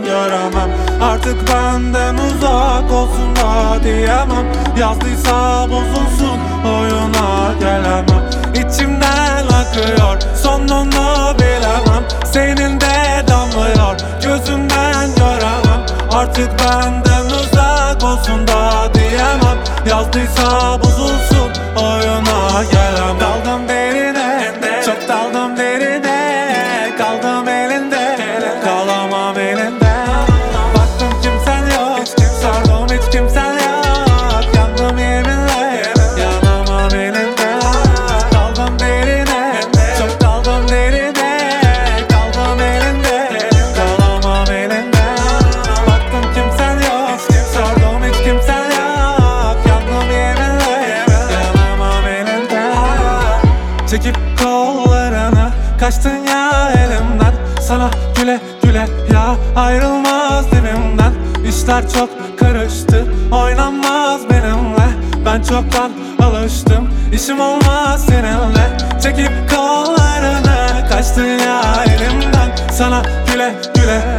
göremem. Artık benden uzak olsun da diyemem. Yazdıysa bozulsun, oyuna gelemem. İçimden akıyor, sonunu bilemem. Senin de damlıyor, gözümden göremem. Artık benden uzak olsun da diyemem. Yazdıysa bozulsun, oyuna gelemem. Daldım derine, çok daldım derine. Kaldım elinde, kalamam elinde. Baktım kimsen yok, sordum hiç kimsen yok. Yandım yeminle, yanamam elinde. Kaldım derine, çok daldım derine. Kaldım elinde, kalamam elinde. Baktım kimsen yok, sordum hiç kimsen yok. Yandım yeminle, yanamam elinde. Çekip kollarını kaçtın ya elimden. Sana güle güle ya, ayrılmaz dibimden. İşler çok karıştı, oynanmaz benimle. Ben çoktan alıştım, işim olmaz seninle. Çekip kollarını kaçtın ya elimden. Sana güle güle